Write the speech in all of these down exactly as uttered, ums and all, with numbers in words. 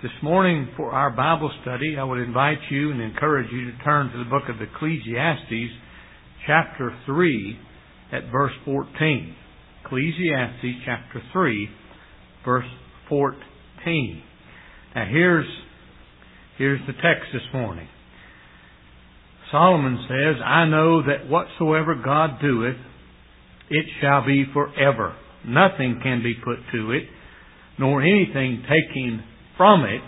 This morning for our Bible study, I would invite you and encourage you to turn to the book of Ecclesiastes, chapter three, at verse fourteen. Ecclesiastes, chapter three, verse fourteen. Now here's, here's the text this morning. Solomon says, I know that whatsoever God doeth, it shall be forever. Nothing can be put to it, nor anything taken from it.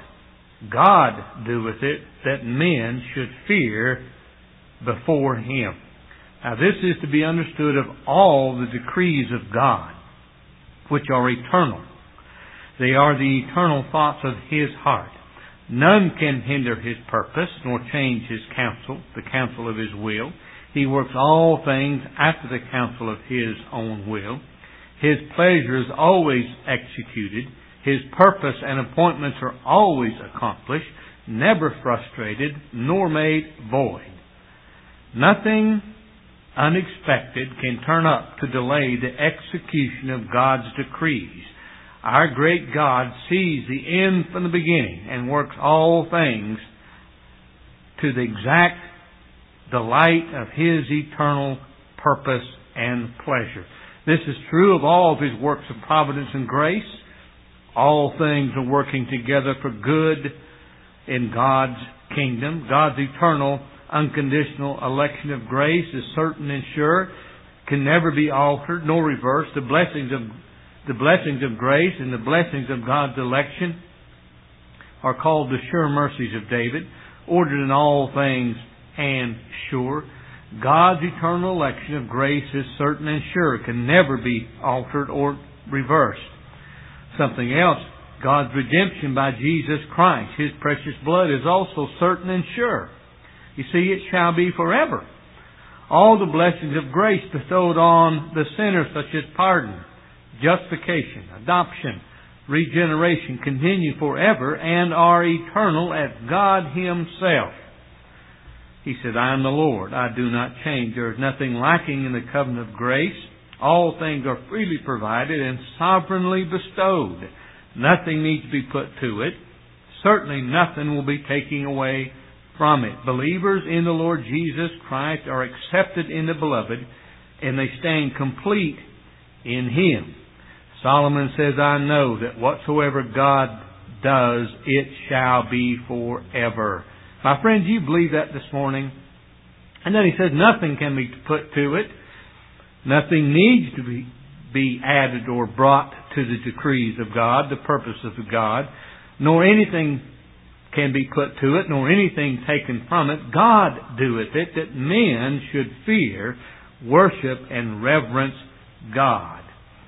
God doeth it, that men should fear before Him. Now this is to be understood of all the decrees of God, which are eternal. They are the eternal thoughts of His heart. None can hinder His purpose, nor change His counsel, the counsel of His will. He works all things after the counsel of His own will. His pleasure is always executed. His purpose and appointments are always accomplished, never frustrated, nor made void. Nothing unexpected can turn up to delay the execution of God's decrees. Our great God sees the end from the beginning and works all things to the exact delight of His eternal purpose and pleasure. This is true of all of His works of providence and grace. All things are working together for good in God's kingdom. God's eternal, unconditional election of grace is certain and sure, can never be altered nor reversed. The blessings of the blessings of grace and the blessings of God's election are called the sure mercies of David, ordered in all things and sure. God's eternal election of grace is certain and sure, can never be altered or reversed. Something else, God's redemption by Jesus Christ, His precious blood, is also certain and sure. You see, it shall be forever. All the blessings of grace bestowed on the sinner, such as pardon, justification, adoption, regeneration, continue forever and are eternal as God Himself. He said, I am the Lord, I do not change. There is nothing lacking in the covenant of grace. All things are freely provided and sovereignly bestowed. Nothing needs to be put to it. Certainly nothing will be taken away from it. Believers in the Lord Jesus Christ are accepted in the Beloved, and they stand complete in Him. Solomon says, I know that whatsoever God does, it shall be forever. My friends, you believe that this morning? And then he says nothing can be put to it. Nothing needs to be, be added or brought to the decrees of God, the purposes of God, nor anything can be put to it, nor anything taken from it. God doeth it, that men should fear, worship, and reverence God.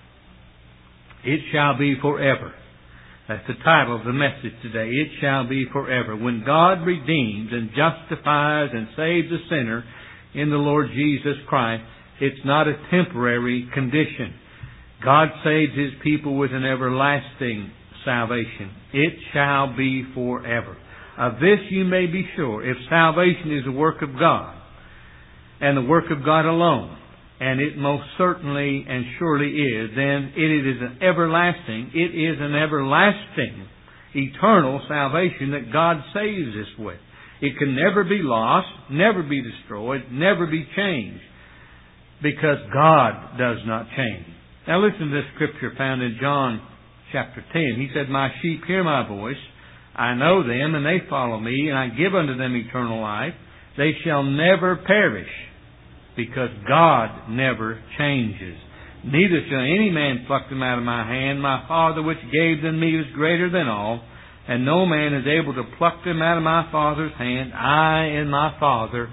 It shall be forever. That's the title of the message today. It shall be forever. When God redeems and justifies and saves a sinner in the Lord Jesus Christ, it's not a temporary condition. God saves His people with an everlasting salvation. It shall be forever. Of this you may be sure. If salvation is the work of God, and the work of God alone, and it most certainly and surely is, then it is an everlasting, it is an everlasting, eternal salvation that God saves us with. It can never be lost, never be destroyed, never be changed, because God does not change. Now listen to this scripture found in John chapter ten. He said, My sheep hear my voice. I know them, and they follow me, and I give unto them eternal life. They shall never perish, because God never changes. Neither shall any man pluck them out of my hand. My Father which gave them me is greater than all, and no man is able to pluck them out of my Father's hand. I and my Father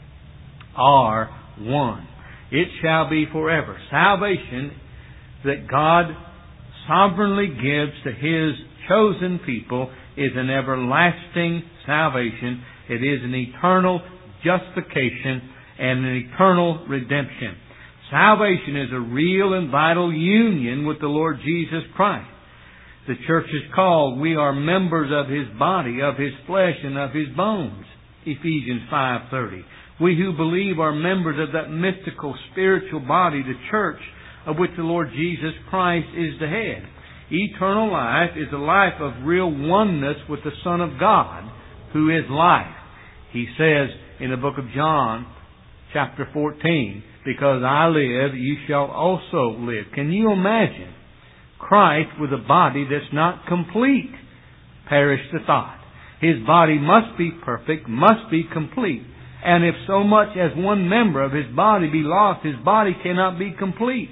are one. It shall be forever. Salvation that God sovereignly gives to His chosen people is an everlasting salvation. It is an eternal justification and an eternal redemption. Salvation is a real and vital union with the Lord Jesus Christ. The church is called, we are members of His body, of His flesh, and of His bones. Ephesians five thirty. We who believe are members of that mystical spiritual body, the church, of which the Lord Jesus Christ is the head. Eternal life is a life of real oneness with the Son of God, who is life. He says in the book of John, chapter fourteen, because I live, you shall also live. Can you imagine Christ with a body that's not complete? Perish the thought. His body must be perfect, must be complete. And if so much as one member of His body be lost, His body cannot be complete.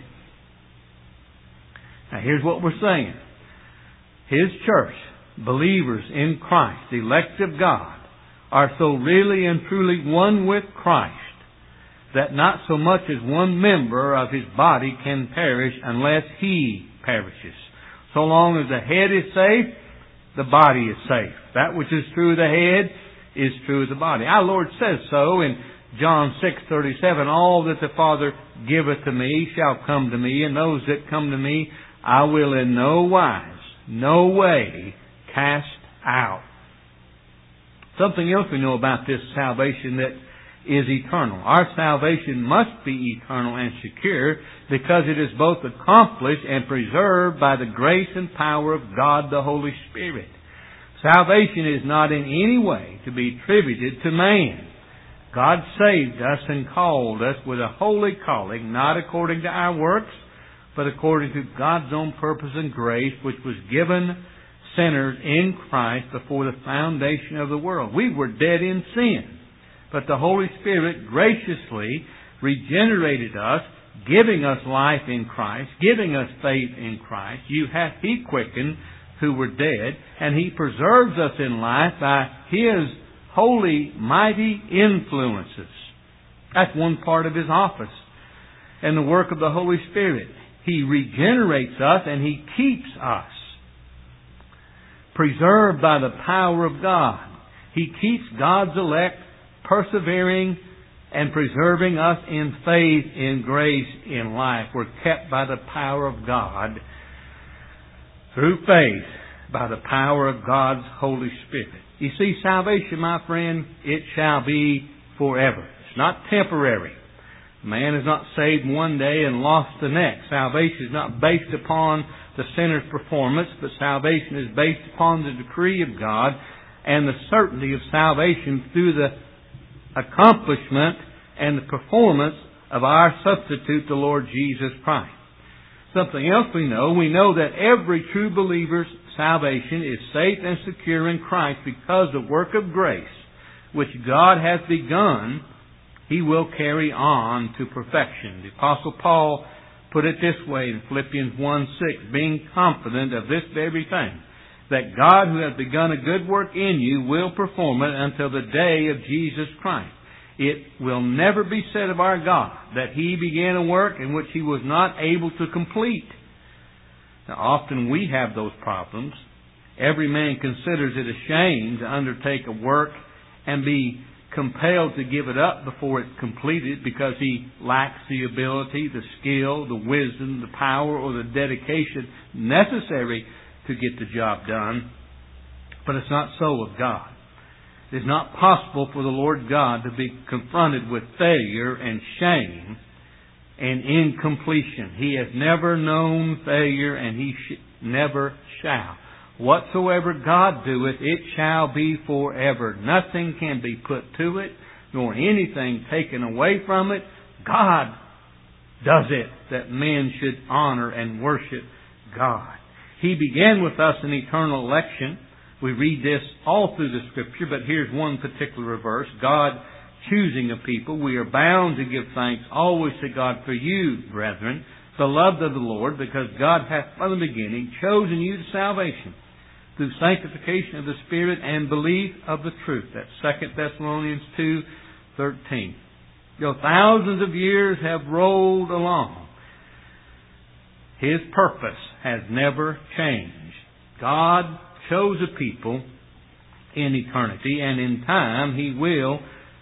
Now here's what we're saying. His church, believers in Christ, elect of God, are so really and truly one with Christ that not so much as one member of His body can perish unless He perishes. So long as the head is safe, the body is safe. That which is true of the head is true of the body. Our Lord says so in John six thirty-seven, all that the Father giveth to me shall come to me, and those that come to me I will in no wise, no way cast out. Something else we know about this salvation that is eternal. Our salvation must be eternal and secure because it is both accomplished and preserved by the grace and power of God the Holy Spirit. Salvation is not in any way to be attributed to man. God saved us and called us with a holy calling, not according to our works, but according to God's own purpose and grace, which was given sinners in Christ before the foundation of the world. We were dead in sin, but the Holy Spirit graciously regenerated us, giving us life in Christ, giving us faith in Christ. You have He quickened who were dead, and He preserves us in life by His holy, mighty influences. That's one part of His office and the work of the Holy Spirit. He regenerates us and He keeps us preserved by the power of God. He keeps God's elect persevering and preserving us in faith, in grace, in life. We're kept by the power of God through faith, by the power of God's Holy Spirit. You see, salvation, my friend, it shall be forever. It's not temporary. Man is not saved one day and lost the next. Salvation is not based upon the sinner's performance, but salvation is based upon the decree of God and the certainty of salvation through the accomplishment and the performance of our substitute, the Lord Jesus Christ. Something else we know, we know that every true believer's salvation is safe and secure in Christ because the work of grace which God has begun, He will carry on to perfection. The Apostle Paul put it this way in Philippians one six, being confident of this very thing, that God who has begun a good work in you will perform it until the day of Jesus Christ. It will never be said of our God that He began a work in which He was not able to complete. Now, often we have those problems. Every man considers it a shame to undertake a work and be compelled to give it up before it's completed because he lacks the ability, the skill, the wisdom, the power, or the dedication necessary to get the job done. But it's not so with God. It is not possible for the Lord God to be confronted with failure and shame and incompletion. He has never known failure, and He sh- never shall. Whatsoever God doeth, it shall be forever. Nothing can be put to it, nor anything taken away from it. God does it, that men should honor and worship God. He began with us an eternal election. We read this all through the Scripture, but here's one particular verse. God choosing a people. We are bound to give thanks always to God for you, brethren, beloved of the Lord, because God hath from the beginning chosen you to salvation through sanctification of the Spirit and belief of the truth. That's Second Thessalonians two thirteen. You know, thousands of years have rolled along. His purpose has never changed. God chose a people in eternity, and in time He will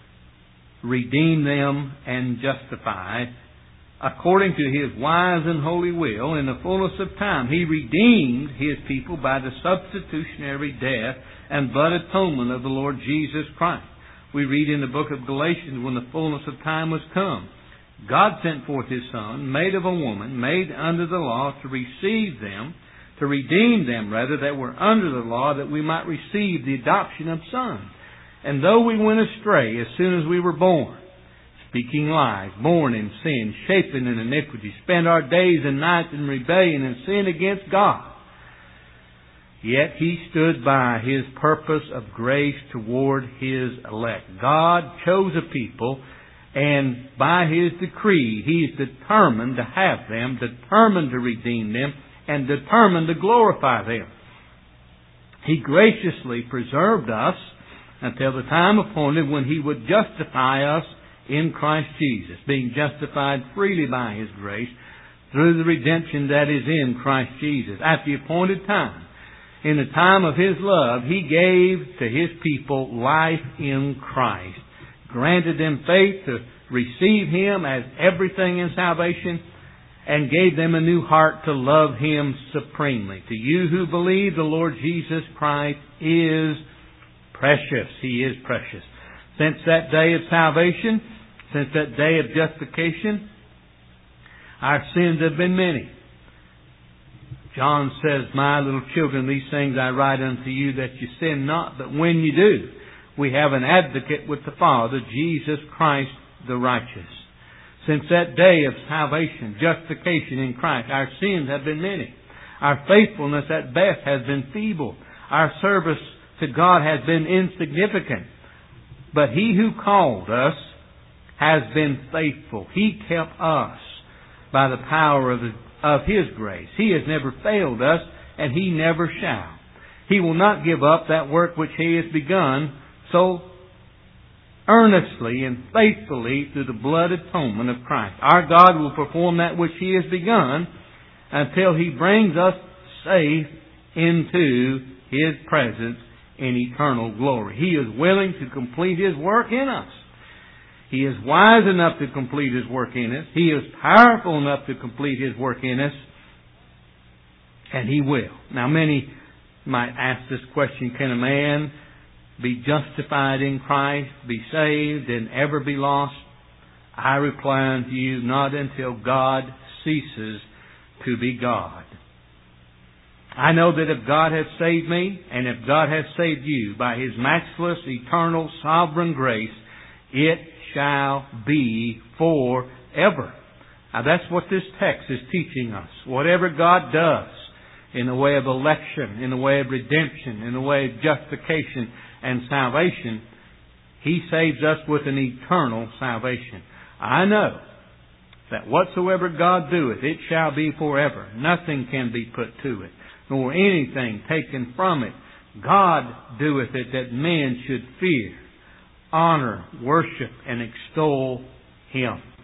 redeem them and justify according to His wise and holy will. In the fullness of time, He redeemed His people by the substitutionary death and blood atonement of the Lord Jesus Christ. We read in the book of Galatians, when the fullness of time was come, God sent forth His Son, made of a woman, made under the law, to receive them, to redeem them, rather, that were under the law, that we might receive the adoption of sons. And though we went astray as soon as we were born, speaking lies, born in sin, shapen in iniquity, spent our days and nights in rebellion and sin against God, yet He stood by His purpose of grace toward His elect. God chose a people, and by His decree, He is determined to have them, determined to redeem them, and determined to glorify them. He graciously preserved us until the time appointed when He would justify us in Christ Jesus, being justified freely by His grace through the redemption that is in Christ Jesus. At the appointed time, in the time of His love, He gave to His people life in Christ, granted them faith to receive Him as everything in salvation, and gave them a new heart to love Him supremely. To you who believe, the Lord Jesus Christ is precious. He is precious. Since that day of salvation, since that day of justification, our sins have been many. John says, "My little children, these things I write unto you, that you sin not. But when you do, we have an advocate with the Father, Jesus Christ the righteous." Since that day of salvation, justification in Christ, our sins have been many. Our faithfulness at best has been feeble. Our service to God has been insignificant. But He who called us has been faithful. He kept us by the power of, of His grace. He has never failed us, and He never shall. He will not give up that work which He has begun so earnestly and faithfully through the blood atonement of Christ. Our God will perform that which He has begun until He brings us safe into His presence in eternal glory. He is willing to complete His work in us. He is wise enough to complete His work in us. He is powerful enough to complete His work in us. And He will. Now many might ask this question, can a man be justified in Christ, be saved, and ever be lost? I reply unto you, not until God ceases to be God. I know that if God has saved me, and if God has saved you by His matchless, eternal, sovereign grace, it shall be forever. Now that's what this text is teaching us. Whatever God does in the way of election, in the way of redemption, in the way of justification and salvation, He saves us with an eternal salvation. I know that whatsoever God doeth, it shall be forever. Nothing can be put to it, nor anything taken from it. God doeth it that men should fear, honor, worship, and extol Him.